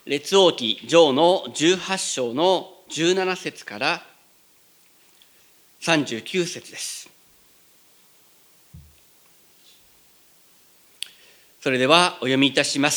列王記上の18章の17節から39節です。それではお読みいたします。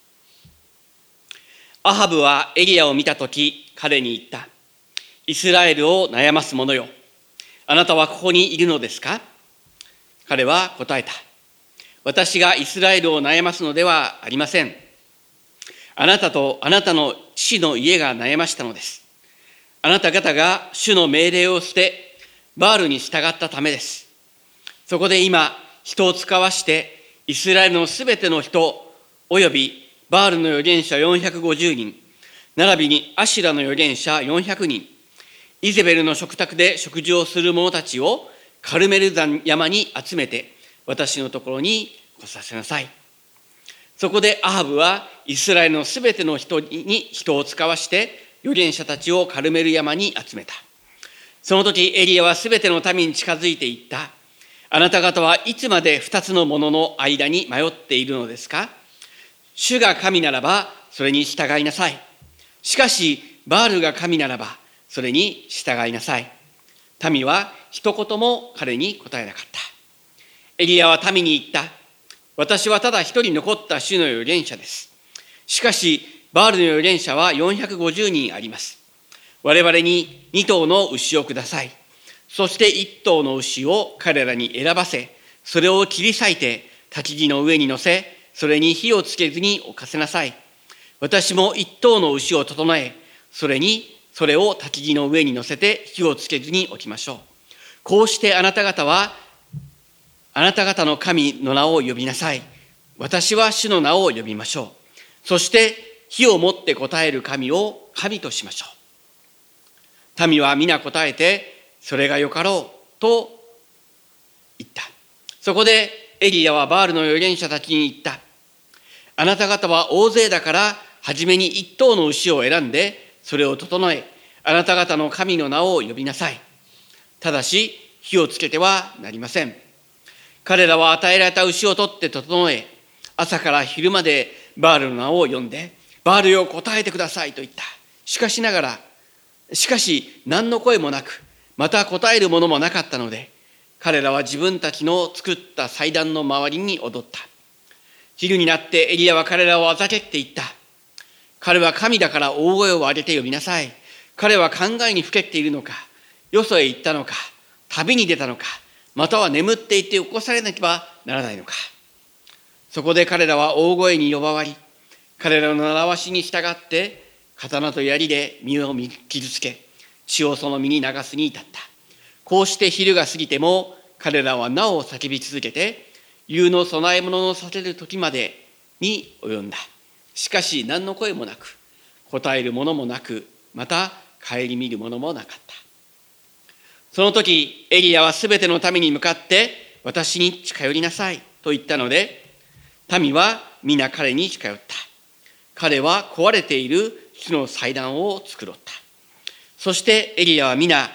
アハブはエリアを見たとき、彼に言った。イスラエルを悩ます者よ。あなたはここにいるのですか？彼は答えた。私がイスラエルを悩ますのではありません。あなたとあなたの父の家が悩ましたのです。あなた方が主の命令を捨て、バールに従ったためです。そこで今、人を使わして、イスラエルのすべての人、およびバールの預言者450人、並びにアシュラの預言者400人、イゼベルの食卓で食事をする者たちをカルメル山に集めて、私のところに来させなさい。そこでアハブはイスラエルのすべての人に人を使わして預言者たちをカルメル山に集めた。その時エリアはすべての民に近づいていった。あなた方はいつまで二つのものの間に迷っているのですか？主が神ならばそれに従いなさい。しかしバールが神ならばそれに従いなさい。民は一言も彼に答えなかった。エリアは民に言った。私はただ一人残った主の預言者です。しかしバールの預言者は450人あります。我々に2頭の牛をください。そして1頭の牛を彼らに選ばせ、それを切り裂いて焚き木の上に乗せ、それに火をつけずに置かせなさい。私も1頭の牛を整え、それを焚き木の上に乗せて火をつけずに置きましょう。こうしてあなた方はあなた方の神の名を呼びなさい。私は主の名を呼びましょう。そして火をもって答える神を神としましょう。民は皆答えて、それがよかろうと言った。そこでエリアはバールの預言者たちに言った。あなた方は大勢だから初めに一頭の牛を選んで、それを整え、あなた方の神の名を呼びなさい。ただし火をつけてはなりません。彼らは与えられた牛を取って整え、朝から昼までバールの名を呼んで、バールよ答えてくださいと言った。しかし何の声もなく、また答えるものもなかったので、彼らは自分たちの作った祭壇の周りに踊った。昼になってエリアは彼らをあざけって言った。彼は神だから大声を上げて呼びなさい。彼は考えにふけっているのか、よそへ行ったのか、旅に出たのか、または眠っていて起こされなければならないのか。そこで彼らは大声に呼ばわり、彼らの習わしに従って刀と槍で身を傷つけ、血をその身に流すに至った。こうして昼が過ぎても彼らはなお叫び続けて、夕の供え物のさせる時までに及んだ。しかし何の声もなく、答えるものもなく、また顧みるものもなかった。その時エリアはすべての民に向かって、私に近寄りなさいと言ったので、民は皆彼に近寄った。彼は壊れている木の祭壇を作ろった。そしてエリア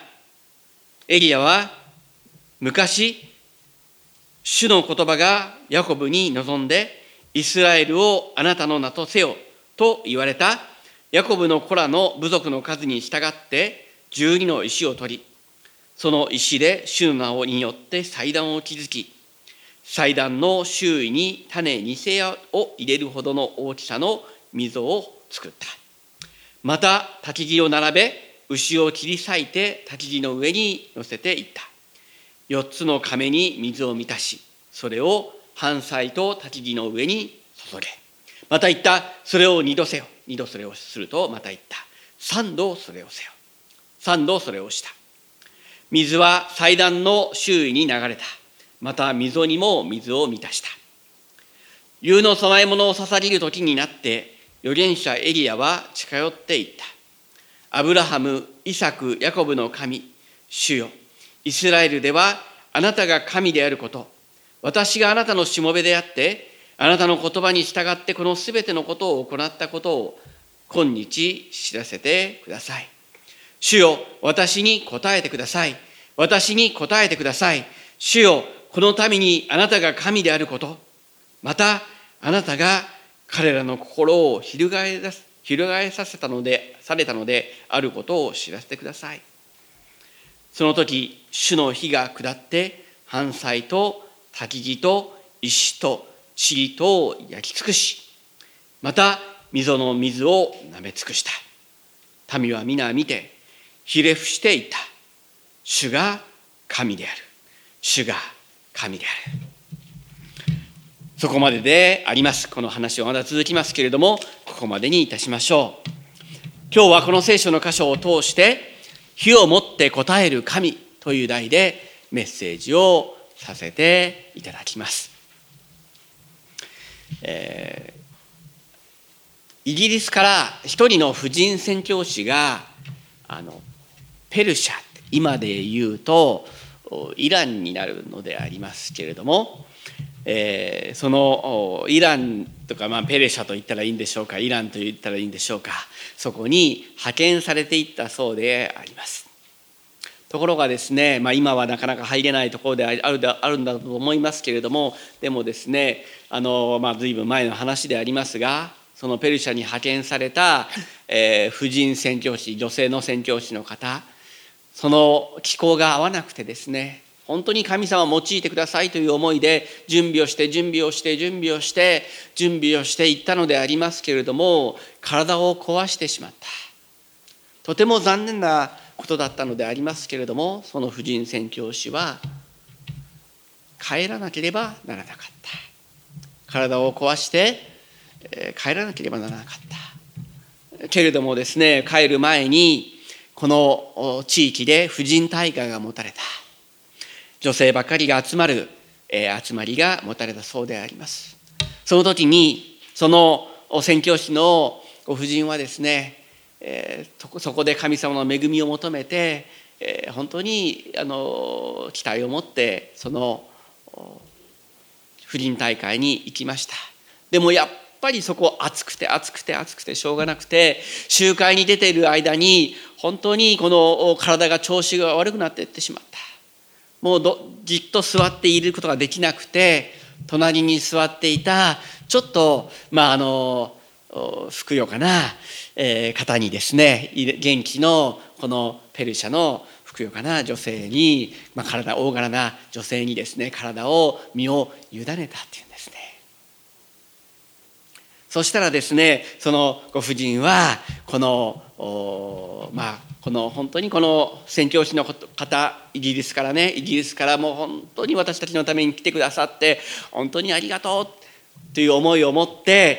は昔主の言葉がヤコブに臨んで、イスラエルをあなたの名とせよと言われたヤコブの子らの部族の数に従って12の石を取り、その石で主の名によって祭壇を築き、祭壇の周囲に種2世を入れるほどの大きさの溝を作った。また焚き木を並べ、牛を切り裂いて焚き木の上に乗せていった。4つの甕に水を満たし、それを燔祭と焚き木の上に注げ。また言った。それを2度せよ。2度それをするとまた言った。3度それをせよ。3度それをした。水は祭壇の周囲に流れた。また溝にも水を満たした。夕の供え物を捧げる時になって、預言者エリアは近寄っていった。アブラハム、イサク、ヤコブの神、主よ、イスラエルではあなたが神であること、私があなたのしもべであって、あなたの言葉に従ってこのすべてのことを行ったことを今日知らせてください。主よ、私に答えてください。私に答えてください。主よ、この民にあなたが神であること、またあなたが彼らの心を翻翻されたのであることを知らせてください。その時、主の火が下って、燔祭と焚き木と石と塵とを焼き尽くし、また溝の水を舐め尽くした。民は皆見て、ひれ伏していった。主が神である。主が神である。そこまでであります。この話はまだ続きますけれども、ここまでにいたしましょう。今日はこの聖書の箇所を通して、火をもって答える神という題でメッセージをさせていただきます。イギリスから一人の婦人宣教師がペルシャ、今で言うとイランになるのでありますけれども、そのイランとか、ペルシャと言ったらいいんでしょうか、イランと言ったらいいんでしょうか、そこに派遣されていったそうであります。ところがですね、今はなかなか入れないところであるんだと思いますけれども、でもですね、随分前の話でありますが、そのペルシャに派遣された、婦人宣教師、女性の宣教師の方、その気候が合わなくてですね、本当に神様を用いてくださいという思いで準備をしていったのでありますけれども、体を壊してしまった。とても残念なことだったのでありますけれども、その婦人宣教師は帰らなければならなかった。体を壊して帰らなければならなかった。けれどもですね、帰る前にこの地域で婦人大会が持たれた。女性ばかりが集まる集まりが持たれたそうであります。その時にその宣教師のご婦人はですね、そこで神様の恵みを求めて、本当に期待を持ってその婦人大会に行きました。でもやっぱりそこ暑くてしょうがなくて、集会に出ている間に本当にこの体が調子が悪くなっていってしまった。もうじっと座っていることができなくて、隣に座っていたちょっとふくよかな方にですね、元気のこのペルシャのふくよかな女性に、大柄な女性にですね、身を委ねたっていうんですね。そしたらですね、そのご婦人はこの本当にこの宣教師の方、イギリスからもう本当に私たちのために来てくださって本当にありがとうという思いを持って、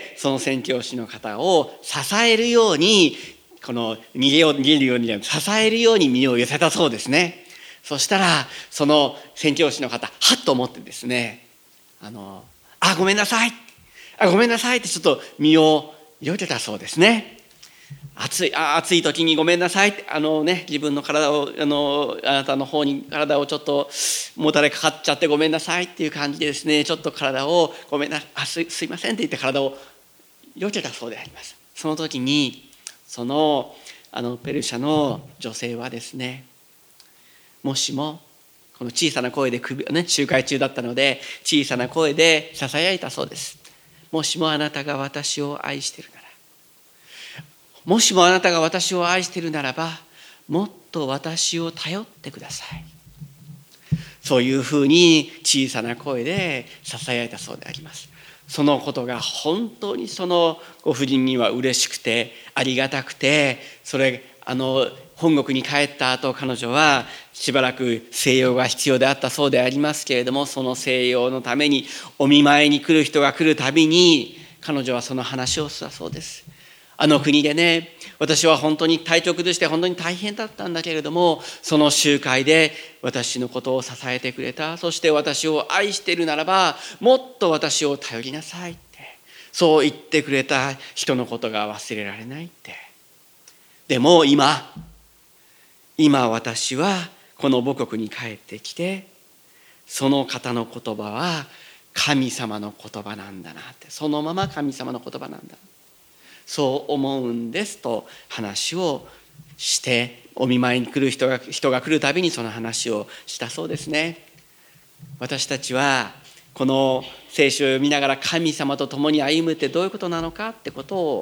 その宣教師の方を支えるように、この逃げるように支えるように身を寄せたそうですね。そしたらその宣教師の方、はっと思ってですね、ごめんなさいってちょっと身をよけたそうですね。暑い時にごめんなさいって、自分の体をあなたの方に体をちょっともたれかかっちゃってごめんなさいっていう感じでですね、ちょっと体をすいませんって言って体をよけたそうであります。その時にそのペルシャの女性はですね、もしもこの小さな声で集会中だったので小さな声でささやいたそうです。もしもあなたが私を愛しているなら、もしもあなたが私を愛しているならば、もっと私を頼ってください。そういうふうに小さな声でささやいたそうであります。そのことが本当にそのご婦人には嬉しくてありがたくて、本国に帰った後、彼女はしばらく静養が必要であったそうでありますけれども、その静養のためにお見舞いに来る人が来るたびに彼女はその話をしたそうです。国でね、私は本当に体調崩して本当に大変だったんだけれども、その集会で私のことを支えてくれた。そして私を愛しているならば、もっと私を頼りなさいって、そう言ってくれた人のことが忘れられないって。でも今私はこの母国に帰ってきて、その方の言葉は神様の言葉なんだなって、そのまま神様の言葉なんだ、そう思うんですと話をして、お見舞いに来る人が来るたびにその話をしたそうですね。私たちはこの聖書を読みながら神様と共に歩むってどういうことなのかってことを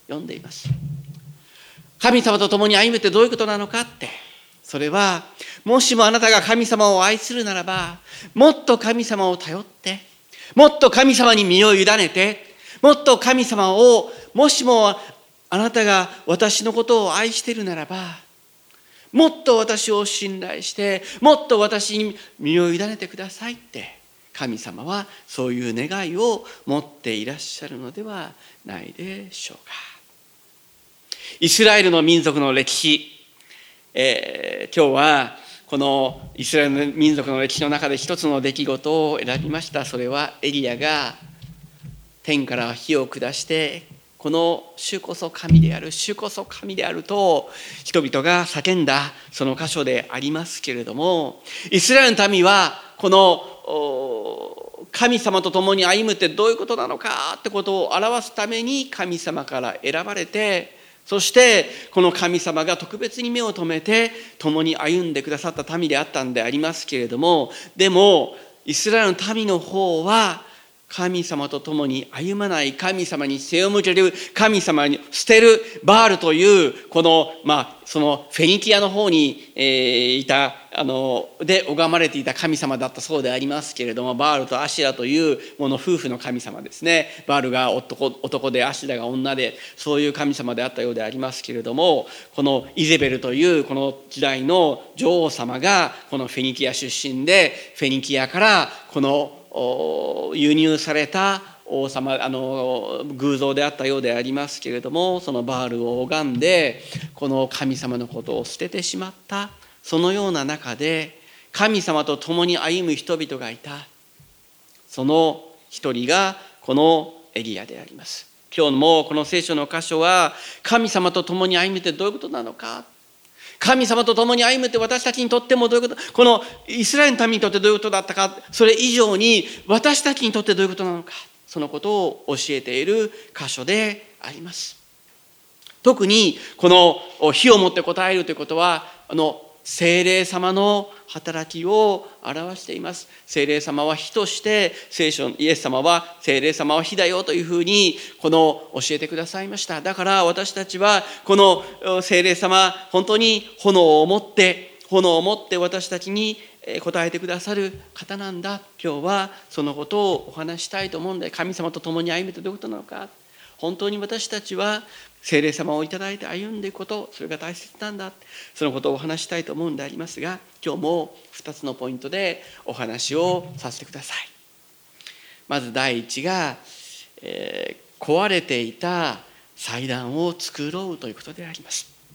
読んでいます。神様と共に歩むってどういうことなのかって、それはもしもあなたが神様を愛するならば、もっと神様を頼って、もっと神様に身を委ねて、もっと神様を、もしもあなたが私のことを愛しているならば、もっと私を信頼して、もっと私に身を委ねてくださいって、神様はそういう願いを持っていらっしゃるのではないでしょうか。イスラエルの民族の歴史、今日はこのイスラエルの民族の歴史の中で一つの出来事を選びました。それはエリアが天から火を下して、この主こそ神である、主こそ神であると人々が叫んだその箇所でありますけれども、イスラエルの民はこの神様と共に歩むってどういうことなのかってことを表すために神様から選ばれて、そしてこの神様が特別に目を留めて共に歩んでくださった民であったんでありますけれども、でもイスラエルの民の方は神様と共に歩まない、神様に背を向ける、神様に捨てるバールというこのそのフェニキアの方にいたで拝まれていた神様だったそうでありますけれども、バールとアシュラというもの夫婦の神様ですね。バールが男でアシュラが女で、そういう神様であったようでありますけれども、このイゼベルというこの時代の女王様がこのフェニキア出身で、フェニキアからこの輸入された王様偶像であったようでありますけれども、そのバールを拝んでこの神様のことを捨ててしまった、そのような中で神様と共に歩む人々がいた。その一人がこのエリアであります。今日もこの聖書の箇所は、神様と共に歩むってどういうことなのか、神様と共に歩むって私たちにとってもどういうこと、このイスラエルの民にとってどういうことだったか、それ以上に私たちにとってどういうことなのか、そのことを教えている箇所であります。特にこの火をもって答えるということは、聖霊様の働きを表しています。聖霊様は火として、聖書イエス様は聖霊様は火だよというふうに教えてくださいました。だから私たちはこの聖霊様、本当に炎を持って私たちに答えてくださる方なんだ。今日はそのことをお話したいと思うんで、神様と共に歩むとどういうことなのか、本当に私たちは聖霊様をいただいて歩んでいくこと、それが大切なんだ、そのことをお話したいと思うんでありますが、今日も2つのポイントでお話をさせてください。まず第一が、壊れていた祭壇を作ろうということであります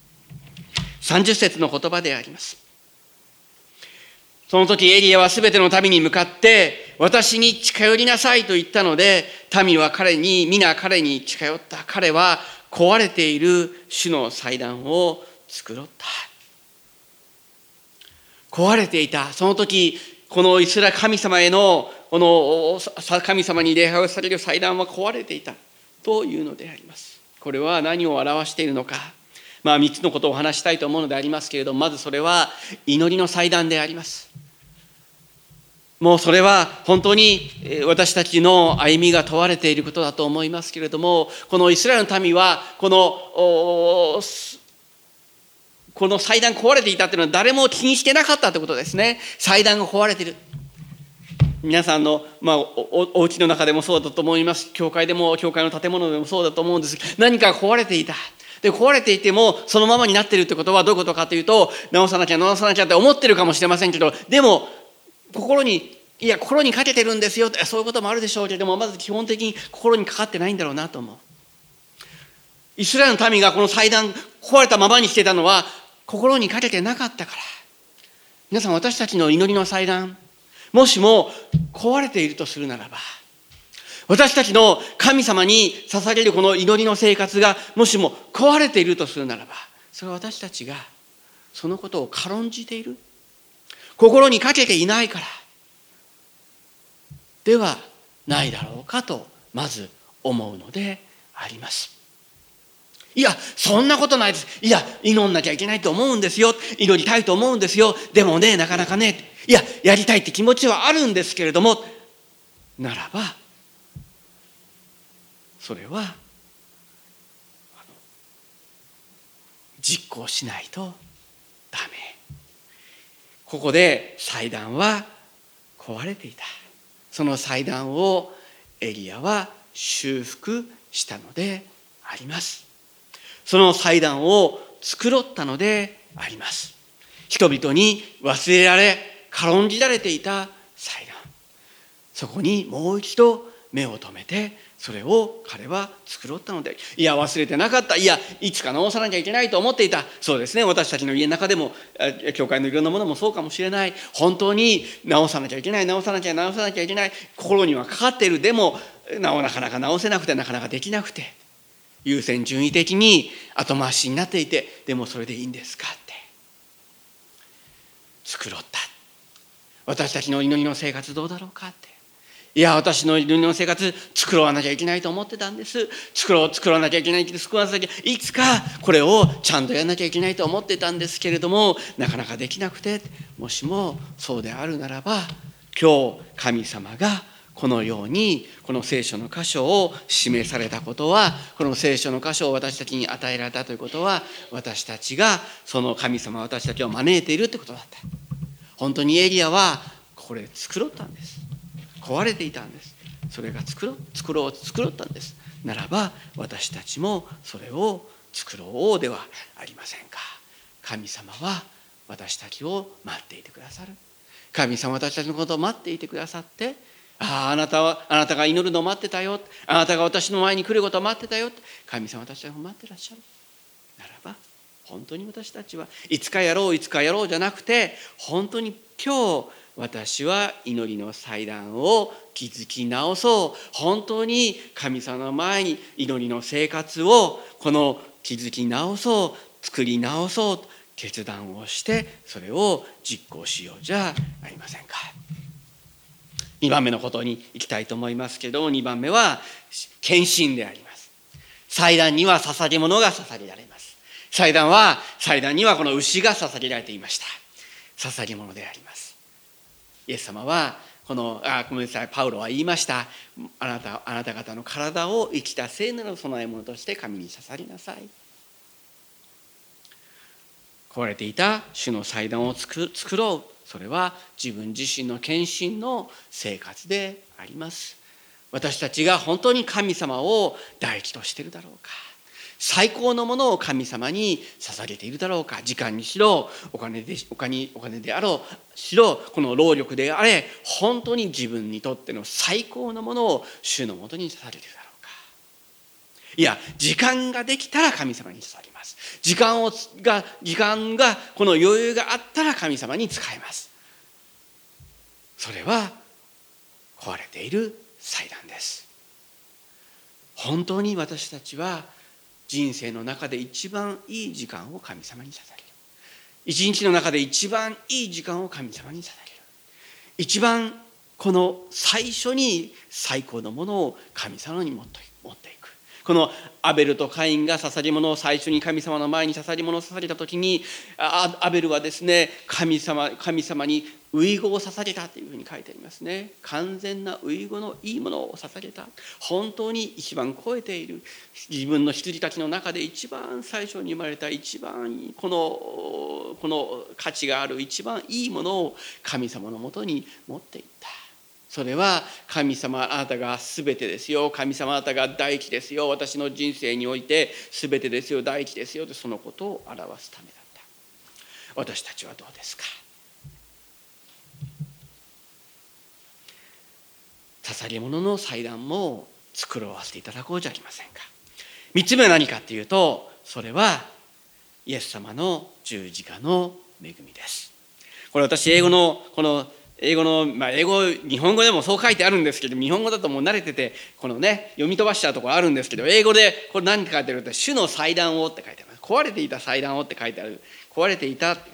。30節の言葉であります。その時エリアはすべての民に向かって、私に近寄りなさいと言ったので、民は皆彼に近寄った。彼は壊れている主の祭壇を作ろった。壊れていた。その時、このイスラエル神様への、この神様に礼拝をされる祭壇は壊れていたというのであります。これは何を表しているのか。3つのことをお話したいと思うのでありますけれども、まずそれは祈りの祭壇であります。もうそれは本当に私たちの歩みが問われていることだと思いますけれども、このイスラエルの民はこの祭壇壊れていたというのは誰も気にしてなかったということですね。祭壇が壊れている。皆さんの、お家の中でもそうだと思います。教会の建物でもそうだと思うんです。何か壊れていた。で、壊れていてもそのままになっているということはどういうことかというと、直さなきゃって思ってるかもしれませんけど、でも心にかけてるんですよって、そういうこともあるでしょうけれども、まず基本的に心にかかってないんだろうなと思う。イスラエルの民がこの祭壇壊れたままにしていたのは心にかけてなかったから。皆さん、私たちの祈りの祭壇、もしも壊れているとするならば、私たちの神様に捧げるこの祈りの生活がもしも壊れているとするならば、それは私たちがそのことを軽んじている、心にかけていないからではないだろうかとまず思うのであります。いや、そんなことないです。いや、祈んなきゃいけないと思うんですよ。祈りたいと思うんですよ。でもね、なかなかね、いや、やりたいって気持ちはあるんですけれども、ならばそれは実行しないとダメ。ここで祭壇は壊れていた。その祭壇をエリアは修復したのであります。その祭壇を作ったのであります。人々に忘れられ軽んじられていた祭壇、そこにもう一度目を留めて、それを彼は作ったので、いや忘れてなかった、いやいつか直さなきゃいけないと思っていた。そうですね、私たちの家の中でも教会のいろんなものもそうかもしれない。本当に直さなきゃいけない、直さなきゃいけない、心にはかかっている。でもなかなか直せなくて、なかなかできなくて、優先順位的に後回しになっていて、でもそれでいいんですかって作った。私たちの祈りの生活どうだろうかって、いや私の祈りの生活作らなきゃいけないと思ってたんです。作らなきゃいけない、いつかこれをちゃんとやらなきゃいけないと思ってたんですけれども、なかなかできなくて、もしもそうであるならば、今日神様がこのようにこの聖書の箇所を示されたことは、この聖書の箇所を私たちに与えられたということは、私たちがその神様、私たちを招いているということだった。本当にエリアはこれ作ったんです。壊れていたんです。それが作ったんです。ならば私たちもそれを作ろうではありませんか。神様は私たちを待っていてくださる。神様は私たちのことを待っていてくださって、あなたが祈るのを待ってたよ、あなたが私の前に来ることを待ってたよ、神様は私たちを待ってらっしゃるならば、本当に私たちはいつかやろうじゃなくて、本当に今日私は祈りの祭壇を築き直そう、本当に神様の前に祈りの生活を築き直そう、作り直そうと決断をして、それを実行しようじゃありませんか。2番目のことに行きたいと思いますけど、2番目は献身であります。祭壇には捧げ物が捧げられます。祭壇にはこの牛が捧げられていました。捧げ物であります。イエス様はパウロは言いました。あなた方の体を生きた聖なる供え物として神に捧げなさい。壊れていた主の祭壇を作ろう。それは自分自身の献身の生活であります。私たちが本当に神様を第一としているだろうか。最高のものを神様に捧げているだろうか。時間にしろ、お金であろうしろ、この労力であれ、本当に自分にとっての最高のものを主のもとに捧げているだろうか。いや、時間ができたら神様に捧げます。時間がこの余裕があったら神様に仕えます。それは壊れている祭壇です。本当に私たちは人生の中で一番いい時間を神様に捧げる。一日の中で一番いい時間を神様に捧げる。一番この最初に最高のものを神様に持っていく。このアベルとカインが捧げ物を最初に神様の前に捧げ物を捧げた時に、アベルはですね、神様に遺語を捧げたというふうに書いてありますね。完全な遺語のいいものを捧げた。本当に一番超えている、自分の羊たちの中で一番最初に生まれた、一番この価値がある一番いいものを神様のもとに持っていった。それは神様、あなたが全てですよ、神様あなたが第一ですよ、私の人生において全てですよ、第一ですよと、そのことを表すためだった。私たちはどうですか。捧げ物の祭壇も作らせていただこうじゃありませんか。3つ目は何かというと、それはイエス様の十字架の恵みです。これ私英語、日本語でもそう書いてあるんですけど、日本語だともう慣れてて読み飛ばしちゃうところあるんですけど、英語でこれ何て書いてあるって、主の祭壇をって書いてあります。壊れていた祭壇をって書いてある。壊れて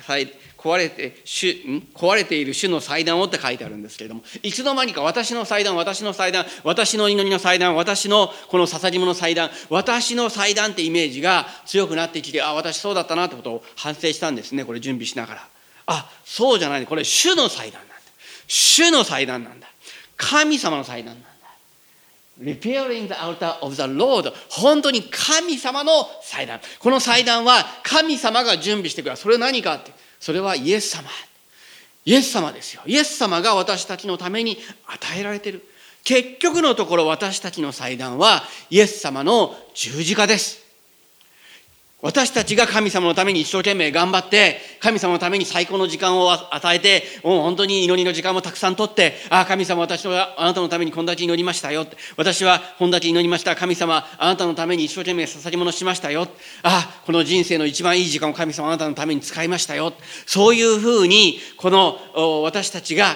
いる主の祭壇をって書いてあるんですけれども、いつの間にか私の祭壇、私の祈りの祭壇、私のこの捧げ物の祭壇、私の祭壇ってイメージが強くなってきて、私そうだったなってことを反省したんですね。これ準備しながら、そうじゃない、これ主の祭壇なんだ。主の祭壇なんだ。神様の祭壇なんだ。 repairing the altar of the Lord。本当に神様の祭壇。この祭壇は神様が準備してくれた。それは何かって。それはイエス様。イエス様ですよ。イエス様が私たちのために与えられている。結局のところ私たちの祭壇はイエス様の十字架です。私たちが神様のために一生懸命頑張って、神様のために最高の時間を与えて、もう本当に祈りの時間もたくさん取って、神様、私はあなたのためにこんだけ祈りましたよ。私はこんだけ祈りました。神様、あなたのために一生懸命捧げ物しましたよ。この人生の一番いい時間を神様、あなたのために使いましたよ。そういうふうに、この私たちが、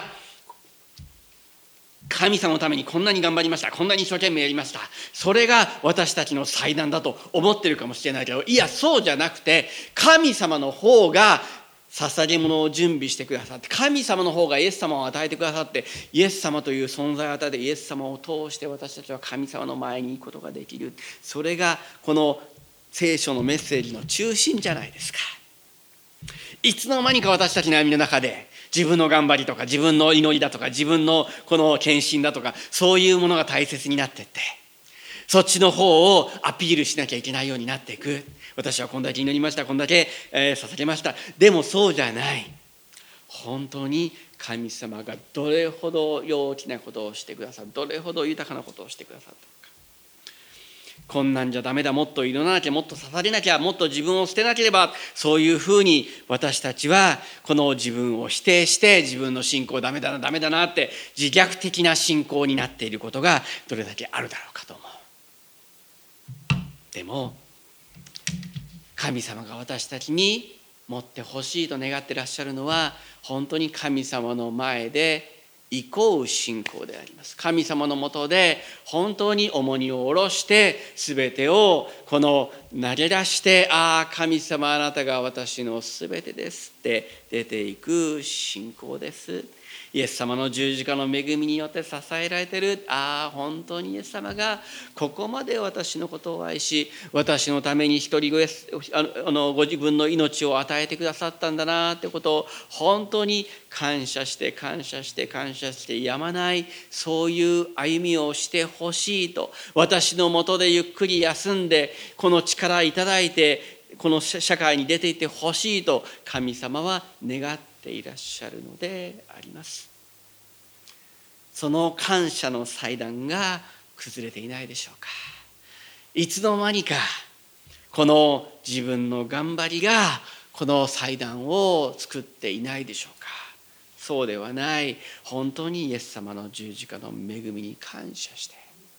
神様のためにこんなに頑張りました。こんなに一生懸命やりました。それが私たちの祭壇だと思ってるかもしれないけど、いや、そうじゃなくて、神様の方が捧げ物を準備してくださって、神様の方がイエス様を与えてくださって、イエス様という存在を与えて、イエス様を通して私たちは神様の前に行くことができる。それがこの聖書のメッセージの中心じゃないですか。いつの間にか私たちの歩みの中で、自分の頑張りとか自分の祈りだとか自分のこの献身だとかそういうものが大切になっていって、そっちの方をアピールしなきゃいけないようになっていく。私はこんだけ祈りました、こんだけ捧げました。でもそうじゃない。本当に神様がどれほど大きなことをしてくださる、どれほど豊かなことをしてくださったのか。こんなんじゃダメだ、もっと祈らなきゃ、もっと捧げなきゃ、もっと自分を捨てなければ、そういうふうに私たちはこの自分を否定して自分の信仰ダメだなダメだなって自虐的な信仰になっていることがどれだけあるだろうかと思う。でも神様が私たちに持ってほしいと願ってらっしゃるのは、本当に神様の前で憩う信仰であります。神様のもとで本当に重荷を下ろして全てをこの投げ出して、神様あなたが私の全てですって出ていく信仰です。イエス様の十字架の恵みによって支えられている。本当にイエス様がここまで私のことを愛し、私のために一人ご自分の命を与えてくださったんだなってことを本当に感謝して感謝して感謝してやまない、そういう歩みをしてほしいと、私のもとでゆっくり休んでこの力いただいてこの社会に出ていってほしいと神様は願っていらっしゃるのであります。その感謝の祭壇が崩れていないでしょうか。いつの間にかこの自分の頑張りがこの祭壇を作っていないでしょうか。そうではない。本当にイエス様の十字架の恵みに感謝して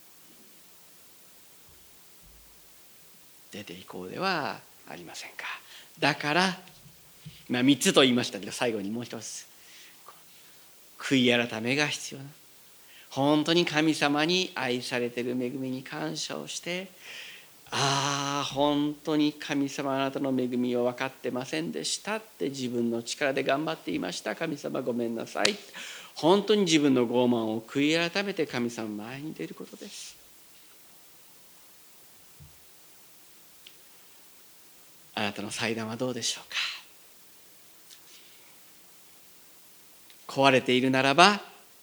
出ていこうではありませんか。だから3つと言いましたけど、最後にもう一つ、悔い改めが必要な。本当に神様に愛されている恵みに感謝をして、本当に神様あなたの恵みを分かってませんでしたって自分の力で頑張っていました、神様ごめんなさい。本当に自分の傲慢を悔い改めて神様前に出ることです。あなたの祭壇はどうでしょうか。壊れているならば、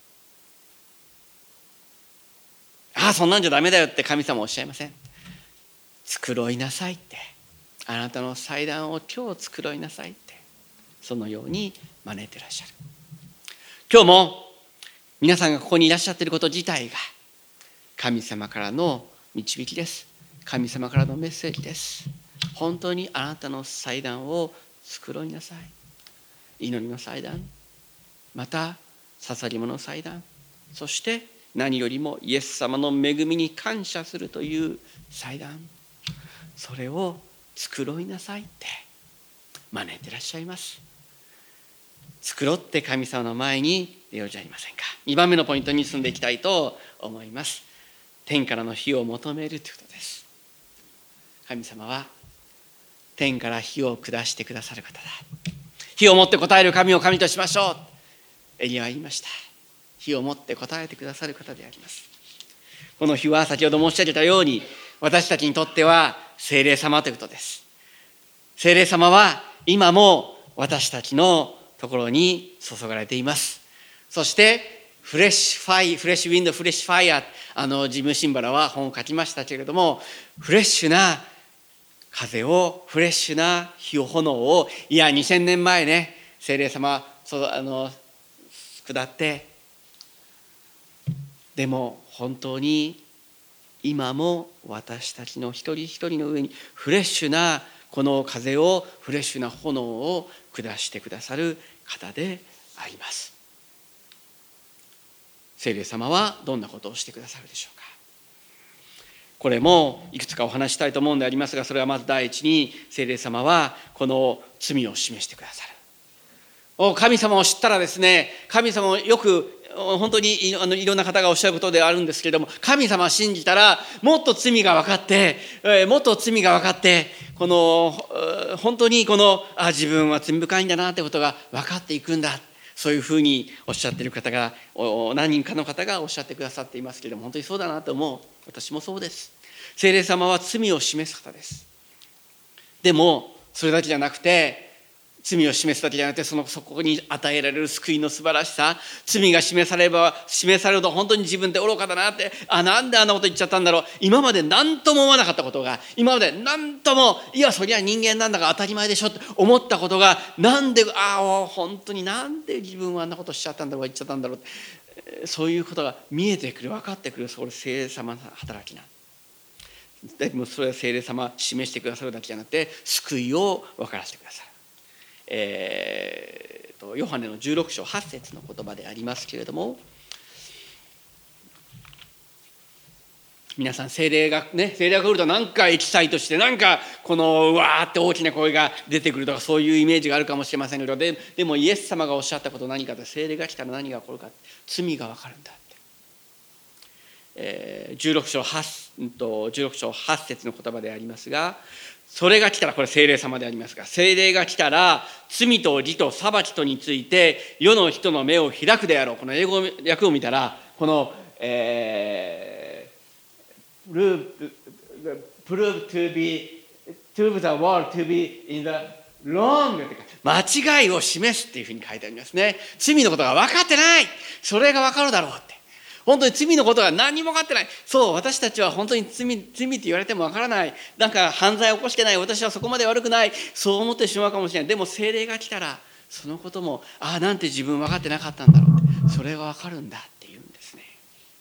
そんなんじゃダメだよって神様はおっしゃいません。繕いなさいって、あなたの祭壇を今日繕いなさいって、そのように招いていらっしゃる。今日も皆さんがここにいらっしゃっていること自体が神様からの導きです。神様からのメッセージです。本当にあなたの祭壇を繕いなさい。祈りの祭壇、また捧げ物の祭壇、そして何よりもイエス様の恵みに感謝するという祭壇、それを繕いなさいって招いていらっしゃいます。繕って神様の前に出ようじゃありませんか。2番目のポイントに進んでいきたいと思います。天からの火を求めるということです。神様は天から火を下してくださる方だ。火をもって答える神を神としましょう。エリヤは言いました。火をもって答えてくださる方であります。この火は先ほど申し上げたように、私たちにとっては聖霊様ということです。聖霊様は今も私たちのところに注がれています。そしてフレッシュウィンド、フレッシュファイア、ジム・シンバラは本を書きましたけれども、フレッシュな風を、フレッシュな火を、炎を、いや2000年前ね、聖霊様下って、でも本当に今も私たちの一人一人の上にフレッシュなこの風を、フレッシュな炎を下してくださる方であります。聖霊様はどんなことをしてくださるでしょうか。これもいくつかお話したいと思うんでありますが、それはまず第一に、聖霊様はこの罪を示してくださる。神様を知ったらですね、神様をよく本当にいろんな方がおっしゃることではあるんですけれども、神様を信じたらもっと罪が分かって、この本当に自分は罪深いんだなってことが分かっていくんだ、そういうふうにおっしゃっている方が、何人かの方がおっしゃってくださっていますけれども、本当にそうだなと思う。私もそうです。聖霊様は罪を示す方です。でもそれだけじゃなくて、罪を示すだけじゃなくて、そこに与えられる救いの素晴らしさ、罪が示されると本当に自分って愚かだなって、なんであんなこと言っちゃったんだろう、今まで何とも思わなかったことが、今まで何とも、いやそりゃ人間なんだから当たり前でしょって思ったことが、なんで本当になんで自分はあんなことしちゃったんだろう、言っちゃったんだろう、そういうことが見えてくる、分かってくる、それ聖霊様の働きなんでも、それは聖霊様示してくださるだけじゃなくて、救いを分からせてくださる。ヨハネの16章8節の言葉でありますけれども、皆さん聖霊が来るとなんかエキサイトして、なんかうわーって大きな声が出てくるとか、そういうイメージがあるかもしれませんけど、でもイエス様がおっしゃったことは何かと、聖霊が来たら何が起こるか、罪が分かるんだって、16章8節の言葉でありますが、それが来たら、これ聖霊様でありますが、聖霊が来たら罪と義と裁きとについて世の人の目を開くであろう。この英語訳を見たら、この、prove the world to be in the wrong って間違いを示すっていうふうに書いてありますね。罪のことが分かってない、それが分かるだろうって。本当に罪のことが何も分かってない。そう、私たちは本当に罪って言われても分からない。なんか犯罪を起こしてない。私はそこまで悪くない。そう思ってしまうかもしれない。でも聖霊が来たら、そのことも、なんて自分分かってなかったんだろうって。それが分かるんだっていうんですね。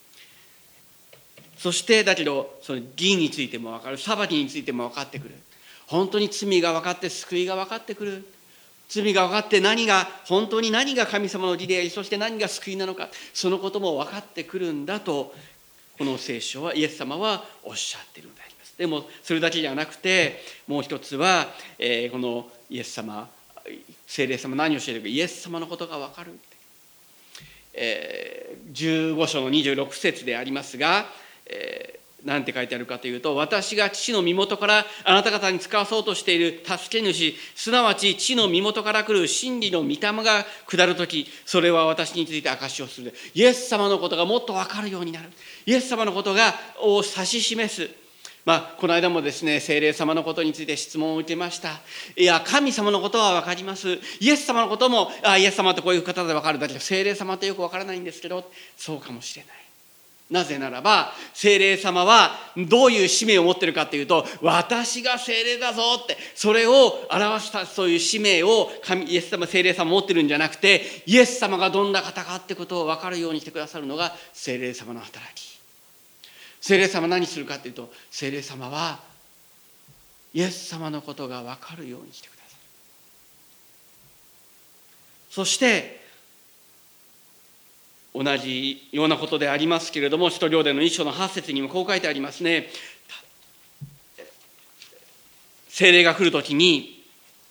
そしてだけど、その義についても分かる。裁きについても分かってくる。本当に罪が分かって救いが分かってくる。罪が分かって本当に何が神様の義であり、そして何が救いなのか、そのことも分かってくるんだと、この聖書は、イエス様はおっしゃっているのであります。でもそれだけじゃなくて、もう一つは、このイエス様、聖霊様何を教えているか、イエス様のことが分かる。15章の26節でありますが、なんて書いてあるかというと、私が父の身元からあなた方に使わそうとしている助け主、すなわち父の身元から来る真理の御霊が下るとき、それは私について証しをする。イエス様のことがもっと分かるようになる。イエス様のことを指し示す。この間もですね、聖霊様のことについて質問を受けました。いや、神様のことは分かります。イエス様のことも、イエス様ってこういう方で分かるだけど、聖霊様ってよく分からないんですけど、そうかもしれない。なぜならば、聖霊様はどういう使命を持っているかというと、私が聖霊だぞって、それを表したそういう使命をイエス様、聖霊様持ってるんじゃなくて、イエス様がどんな方かってことを分かるようにしてくださるのが聖霊様の働き。聖霊様は何するかというと、聖霊様はイエス様のことが分かるようにしてくださる。そして同じようなことでありますけれども、使徒行伝の1章の8節にもこう書いてありますね。聖霊が来るときに、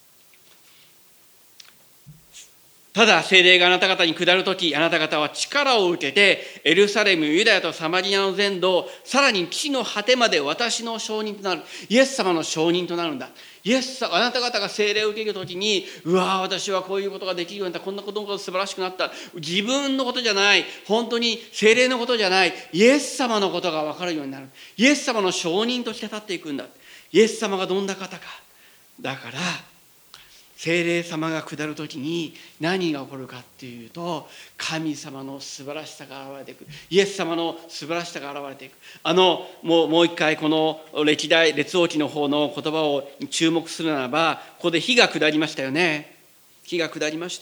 ただ聖霊があなた方に下るとき、あなた方は力を受けて、エルサレム、ユダヤとサマリアの全土、さらに地の果てまで私の証人となる。イエス様の証人となるんだ。イエス様、あなた方が聖霊を受けるときに、私はこういうことができるようになった、こんなことが素晴らしくなった。自分のことじゃない、本当に聖霊のことじゃない、イエス様のことが分かるようになる。イエス様の証人として立っていくんだ。イエス様がどんな方か。だから、 聖霊様が下るときに何が起こるかっていうと、神様の素晴らしさが現れていく。イエス様の素晴らしさが現れていく。もう一回この列王記の方の言葉を注目するならば、ここで火が下りましたよね。火が下りました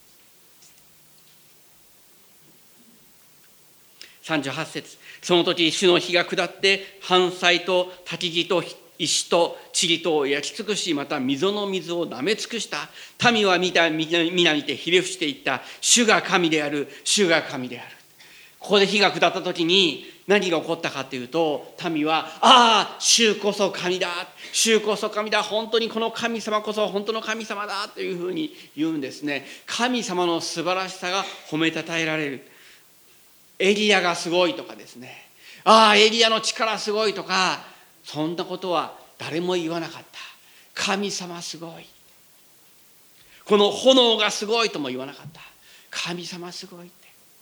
。38節、その時主の火が下って燔祭と焚き木と石と塵とを焼き尽くし、また溝の水を舐め尽くした。民は皆見てひれ伏していった。主が神である、主が神である。ここで火が下った時に何が起こったかというと、民は主こそ神だ、主こそ神だ、本当にこの神様こそ本当の神様だというふうに言うんですね。神様の素晴らしさが褒めたたえられる。エリアがすごいとかですね、エリアの力すごいとか、そんなことは誰も言わなかった。神様すごい、この炎がすごいとも言わなかった。神様すごいって。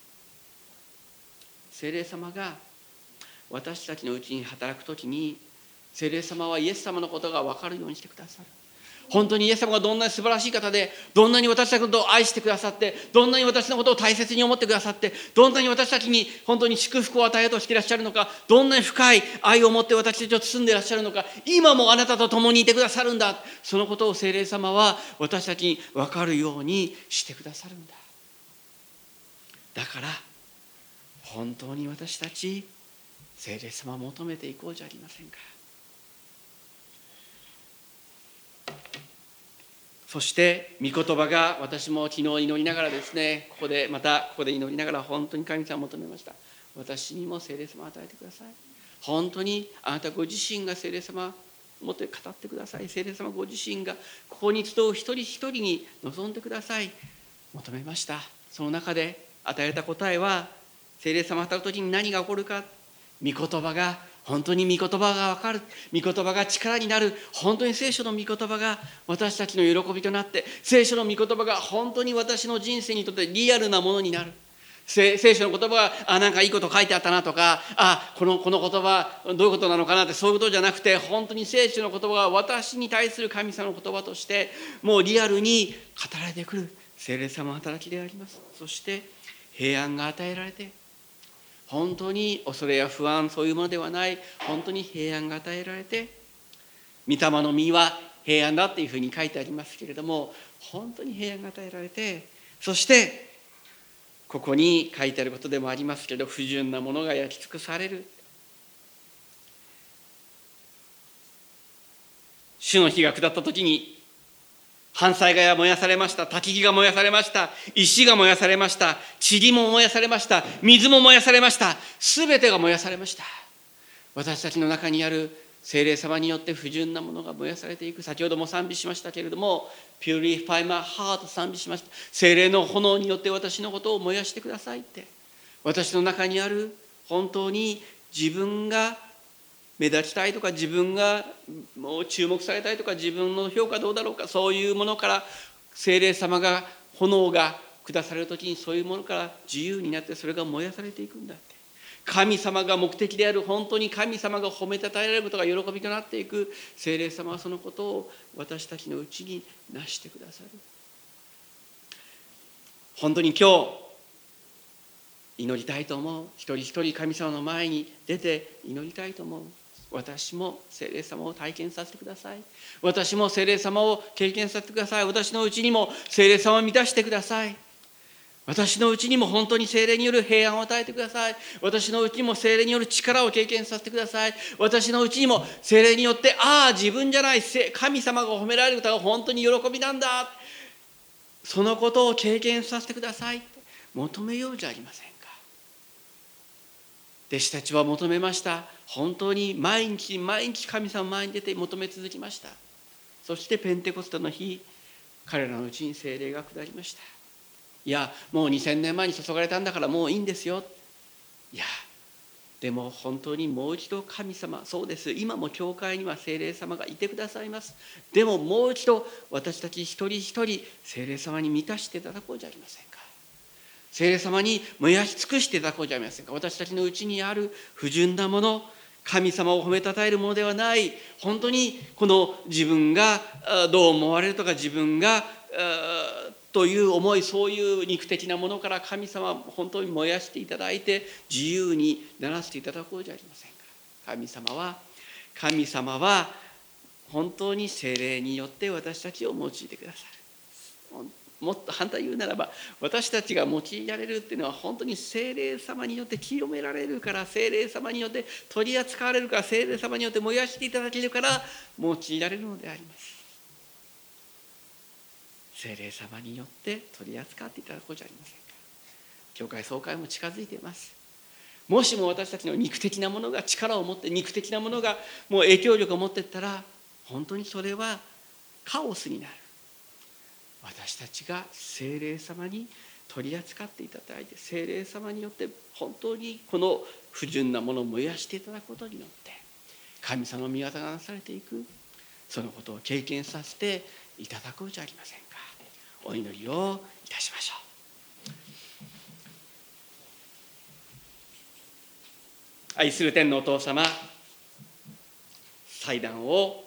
聖霊様が私たちのうちに働くときに、聖霊様はイエス様のことが分かるようにしてくださる。本当にイエス様がどんなに素晴らしい方で、どんなに私たちのことを愛してくださって、どんなに私のことを大切に思ってくださって、どんなに私たちに本当に祝福を与えようとしていらっしゃるのか、どんなに深い愛を持って私たちを包んでいらっしゃるのか、今もあなたと共にいてくださるんだ。そのことを聖霊様は私たちに分かるようにしてくださるんだ。だから本当に私たち聖霊様を求めていこうじゃありませんか。そして御言葉が、私も昨日祈りながらですね、ここで祈りながら本当に神様を求めました。私にも聖霊様を与えてください。本当にあなたご自身が聖霊様をもって語ってください。聖霊様ご自身がここに集う一人一人に臨んでください。求めました。その中で与えた答えは、聖霊様が働く時に何が起こるか、御言葉が、本当に御言葉が分かる、御言葉が力になる。本当に聖書の御言葉が私たちの喜びとなって、聖書の御言葉が本当に私の人生にとってリアルなものになる。聖書の言葉がなんかいいこと書いてあったなとか、この言葉どういうことなのかなって、そういうことじゃなくて、本当に聖書の言葉が私に対する神様の言葉としてもうリアルに語られてくる聖霊様の働きであります。そして平安が与えられて、本当に恐れや不安、そういうものではない、本当に平安が与えられて、御霊の実は平安だっていうふうに書いてありますけれども、本当に平安が与えられて、そしてここに書いてあることでもありますけど、不純なものが焼き尽くされる。主の火が下った時に、燔祭が燃やされました。焚き木が燃やされました。石が燃やされました。塵も燃やされました。水も燃やされました。すべてが燃やされました。私たちの中にある聖霊様によって不純なものが燃やされていく。先ほども賛美しましたけれども、Purify my heart 賛美しました。聖霊の炎によって私のことを燃やしてくださいって。私の中にある本当に自分が目立ちたいとか、自分がもう注目されたいとか、自分の評価どうだろうか、そういうものから聖霊様が、炎が下されるときに、そういうものから自由になって、それが燃やされていくんだって。神様が目的である、本当に神様が褒めたたえられることが喜びとなっていく聖霊様は、そのことを私たちのうちになしてくださる。本当に今日祈りたいと思う。一人一人神様の前に出て祈りたいと思う。私も聖霊様を体験させてください。私も聖霊様を経験させてください。私のうちにも聖霊様を満たしてください。私のうちにも本当に聖霊による平安を与えてください。私のうちにも聖霊による力を経験させてください。私のうちにも聖霊によって、自分じゃない神様が褒められることが本当に喜びなんだ、そのことを経験させてくださいって求めようじゃありませんか。弟子たちは求めました。本当に毎日神様の前に出て求め続きました。そしてペンテコステの日、彼らのうちに聖霊が下りました。いや、もう2000年前に注がれたんだからもういいんですよ。いや、でも本当にもう一度神様、そうです、今も教会には聖霊様がいてくださいます。でももう一度私たち一人一人聖霊様に満たしていただこうじゃありませんか。聖霊様に燃やし尽くしていただこうじゃありませんか。私たちのうちにある不純なもの、 神様を褒めたたえるものではない、本当にこの自分がどう思われるとか、自分がという思い、そういう肉的なものから神様を本当に燃やしていただいて、自由にならせていただこうじゃありませんか。神様は本当に聖霊によって私たちを用いてくださる。もっと反対言うならば、私たちが用いられるっていうのは本当に聖霊様によって清められるから、聖霊様によって取り扱われるから、聖霊様によって燃やしていただけるから用いられるのであります。聖霊様によって取り扱っていただこうじゃありませんか。教会総会も近づいています。もしも私たちの肉的なものが力を持って、肉的なものがもう影響力を持っていったら、本当にそれはカオスになる。私たちが聖霊様に取り扱っていただいて、聖霊様によって本当にこの不純なものを燃やしていただくことによって神様の御業がなされていく、そのことを経験させていただこうじゃありませんか。お祈りをいたしましょう。愛する天のお父様、祭壇を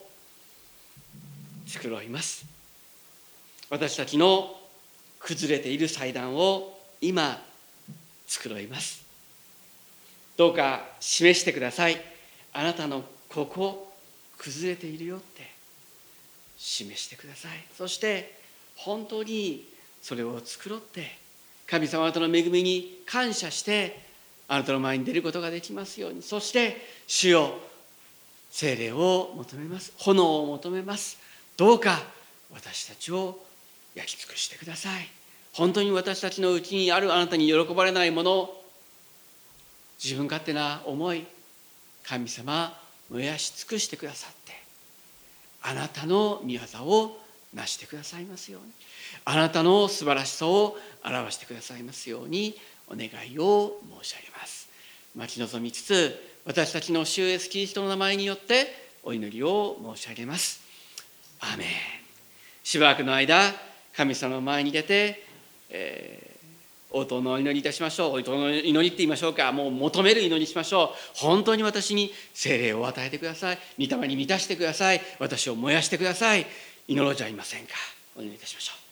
繕います。私たちの崩れている祭壇を今繕います。どうか示してください。あなたのここ崩れているよって示してください。そして本当にそれを繕って神様あなたの恵みに感謝してあなたの前に出ることができますように。そして主よ、聖霊を求めます。炎を求めます。どうか私たちを焼き尽くしてください。本当に私たちのうちにあるあなたに喜ばれないもの、自分勝手な思い、神様燃やし尽くしてくださって、あなたの御業をなしてくださいますように、あなたの素晴らしさを表してくださいますようにお願いを申し上げます。待ち望みつつ、私たちの主イエスキリストの名前によってお祈りを申し上げます。アーメン。しばらくの間、神様の前に出て、応答のお祈りいたしましょう。応答の祈りって言いましょうか、もう求める祈りしましょう。本当に私に聖霊を与えてください。御霊に満たしてください。私を燃やしてください。祈ろうじゃありませんか。お祈りいたしましょう。